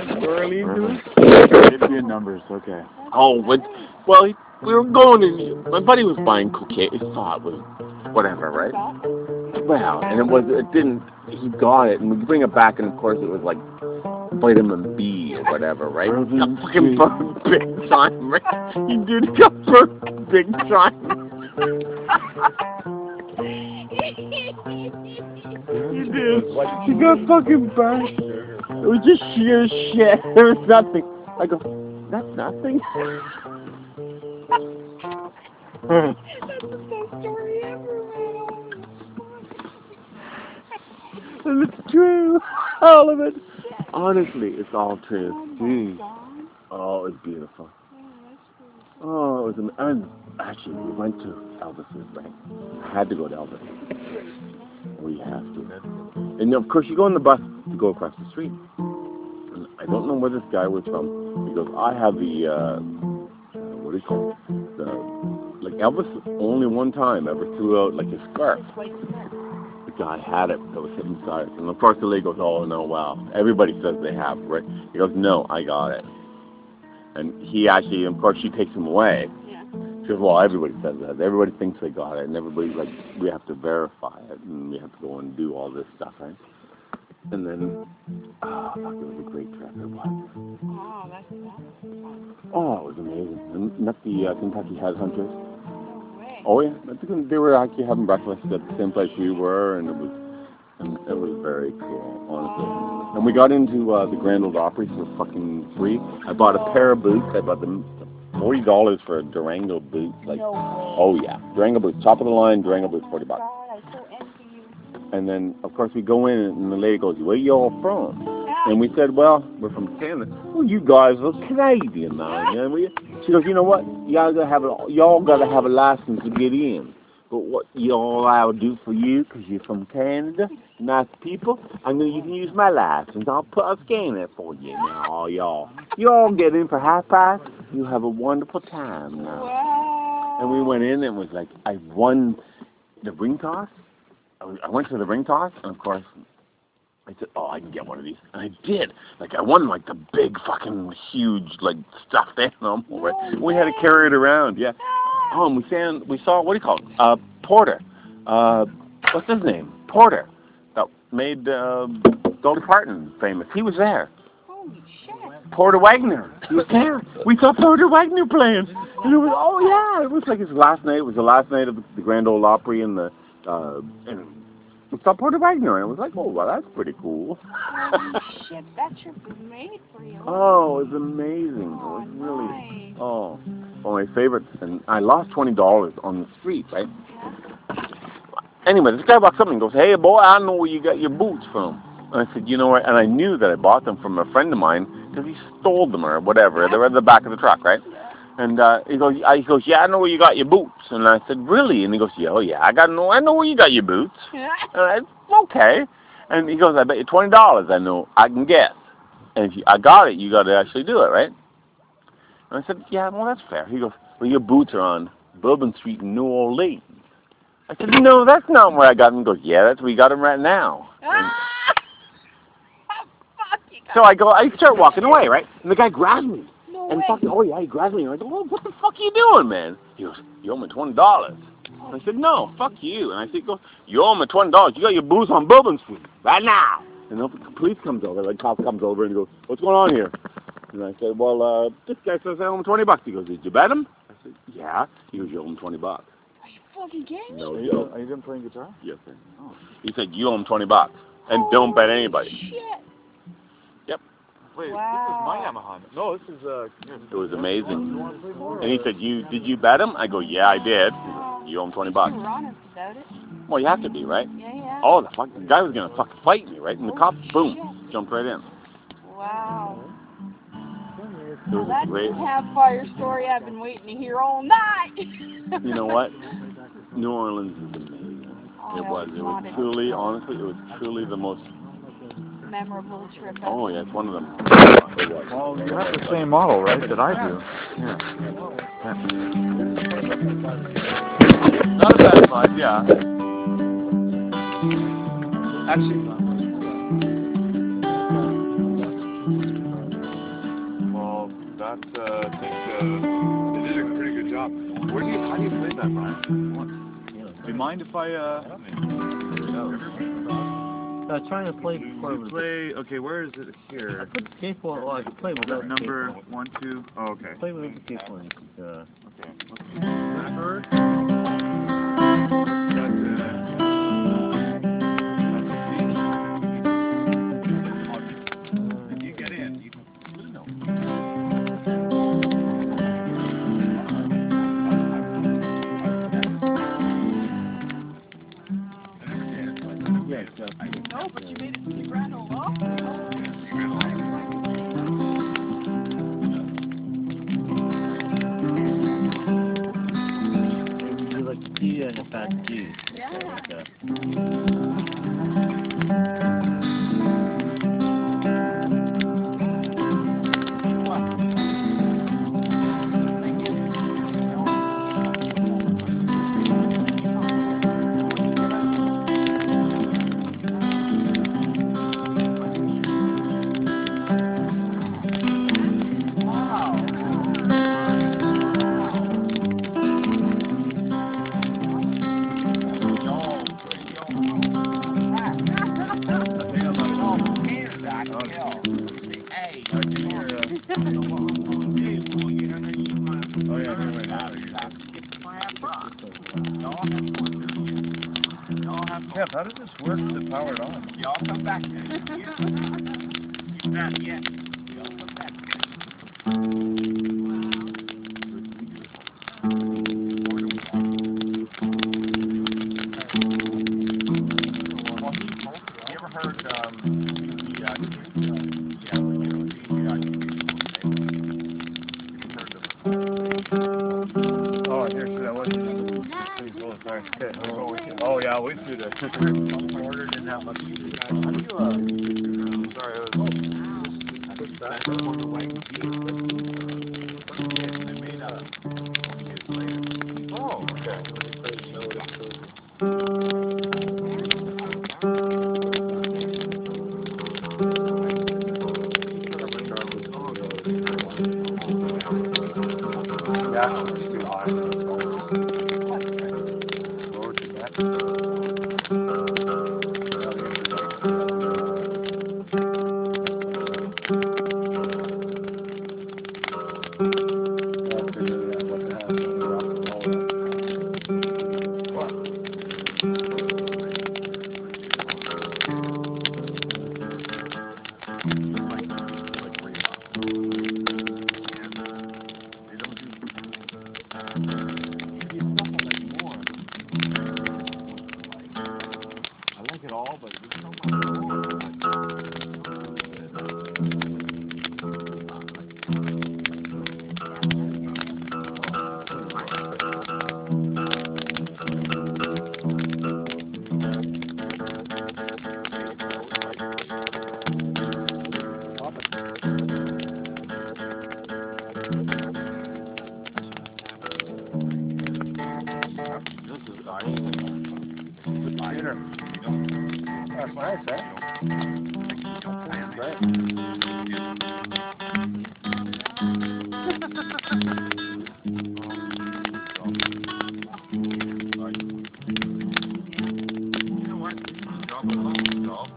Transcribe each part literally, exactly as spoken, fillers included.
New Orleans? Give me numbers, okay. Oh, what? Well, he, we were going to. My buddy was buying cocaine. He thought it was whatever, right? Well, and it was. It didn't. He got it, and we bring it back, and of course, it was like vitamin B or whatever, right? He got fucking burned big time, right? He did. He got burned big time. He did. He got fucking burned. It was just sheer shit. There was nothing. I go, that's nothing. That's the best story ever, man. And it's true. All of it. Honestly, it's all true. Oh, my Mm. God. Oh, it's beautiful. Oh, that's pretty. Oh, it was am- and actually, we went to Elvis's, right? I had to go to Elvis. We have to. And of course, you go on the bus to go across the street. And I don't know where this guy was from. He goes, I have the, uh, what do you call it? The, like Elvis only one time ever threw out like his scarf. The guy had it that was hypnotized. And of course, the lady goes, oh, no, wow. Everybody says they have, right? He goes, no, I got it. And he actually, of course, she takes him away. Yeah. She goes, well, everybody says that. Everybody thinks they got it, and everybody, like, we have to verify it, and we have to go and do all this stuff, right? And then, oh, fuck, it was a great trip. It was. Oh, that's, that's fun. Oh, it was amazing. And met the uh, Kentucky Headhunters. No way. Oh, yeah. I think they were actually having breakfast at the same place we were, and it was, and it was very cool, honestly. And we got into uh, the Grand Ole Opry for fucking free. I bought a pair of boots. I bought them forty dollars for a Durango boot. Like, No way. oh yeah, Durango boots, top of the line Durango boots, forty bucks. God, I so envy you. And then of course we go in, and the lady goes, "Where y'all from?" And we said, "Well, we're from Canada." "Well, you guys are Canadian now." And we, she goes, "You know what? Y'all gotta have a, y'all gotta have a license to get in. But what y'all I'll do for you, because you're from Canada, nice people, I know you can use my license. I'll put a scanner for you now, all y'all. You all get in for half price. You have a wonderful time now." Wow. And we went in, and it was like, I won the ring toss. I went to the ring toss, and of course, I said, oh, I can get one of these. And I did. Like, I won, like, the big fucking huge, like, stuffed animal. Right? We had to carry it around, yeah. Oh, and we, found, we saw, what do you call it? Uh, Porter. Uh, what's his name? Porter. That made uh, Dolly Parton famous. He was there. Holy shit. Porter Wagner. He was there. We saw Porter Wagner playing. And it was, oh, yeah. It was like his last night. It was the last night of the Grand Ole Opry and the, uh, and we saw Porter Wagner. And it was like, oh, well, that's pretty cool. Holy shit, that trip was made for you. Oh, it was amazing. It was really, oh, one of my favorites. And I lost twenty dollars on the street, right? Anyway, this guy walks up and goes, "Hey, boy, I know where you got your boots from." And I said, "You know what?" And I knew that I bought them from a friend of mine because he stole them or whatever. They were at the back of the truck, right? And uh, he goes, I, he goes, "Yeah, I know where you got your boots." And I said, "Really?" And he goes, "Yeah, oh yeah, I got know, I know where you got your boots." And I said, "Okay." And he goes, "I bet you twenty dollars. I know, I can guess. And if you, I got it, you got to actually do it, right?" And I said, "Yeah, well, that's fair." He goes, "Well, your boots are on Bourbon Street in New Orleans." I said, "No, that's not where I got them." He goes, "Yeah, that's where you got them right now." And so I go, I start walking away, right? And the guy grabs me. No And way. fucking, oh yeah, he grabs me. And I go, "Oh, what the fuck are you doing, man?" He goes, "You owe me twenty dollars." I said, "No, fuck you." And I said, "Go, you owe me twenty dollars. You got your boots on Bourbon Street right now." And the police comes over, the cop comes over and he goes, "What's going on here?" And I said, "Well, uh, this guy says I owe him twenty bucks." He goes, "Did you bet him?" I said, "Yeah." He goes, "You owe him twenty bucks." Are you fucking kidding me? No Are you, joke. are you done playing guitar? Yes, sir. Oh. He said, "You owe him twenty bucks. And don't bet anybody." Shit. Wait, Wow. this is my Yamaha. No, this is, uh... It was amazing. You want to play more? And he said, "You did you bet him?" I go, "Yeah, I did." He goes, "You owe him twenty bucks." You were honest about it. Well, you have to be, right? Yeah, yeah. Oh, the fuck, the guy was gonna fucking fight me, right? And the cop, boom, jumped right in. Wow. It was That's a great. the campfire story I've been waiting to hear all night. You know what? New Orleans is amazing. Oh, It was. It was wanted truly, to go. honestly, it was truly the most. Memorable trip. Oh yeah, it's one of them. It was. Well, you have the same model, right, that I do. Yeah. Not a bad size, yeah. Actually, not much. That's, uh, I think, uh, they did a pretty good job. Where do you, how do you play that, Brian? Do you mind if I, uh... Uh, trying to play before it was... play, okay, where is it I here? put the cable, well, I could play with that Number cable. one, two, oh, okay. Play with the cable and, uh... Okay, let's see. First. If you get in, you can know. Yes, uh, No, but you made it to the Grand Ole Opry. you like to see and a fast G. Yeah. Like, uh, Kev, how does this work to power it on? Y'all come back then. Keep that, yeah. Y'all come back. You ever heard, um, the, uh, yeah, when you see, uh, Oh, here, should I was Please, oh, sorry. Okay, oh, oh, yeah, I'll wait through the order didn't have much music. How do you, uh, sorry, I was... I put that on the right key. They made a... Oh, okay. Yeah, it's too high. Lower to that. I like it all, but there's so much This is I That's nice, eh? Right. You know what? Job alone, job.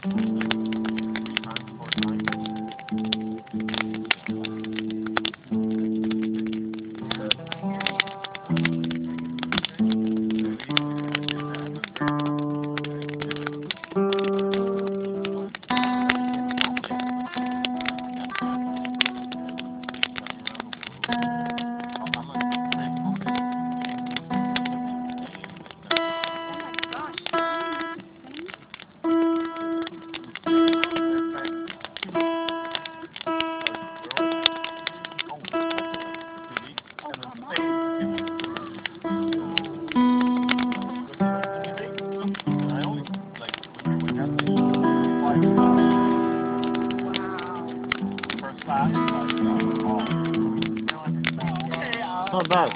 not bad.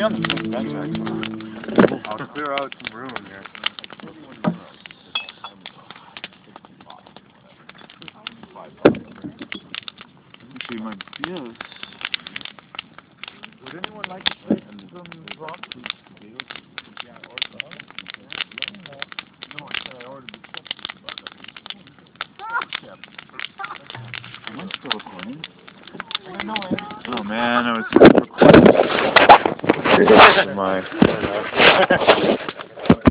on the same bench, actually. I'll clear out some room here. See my yes. Would anyone like to play some rock? Am I still recording? Oh man, I was recording. My.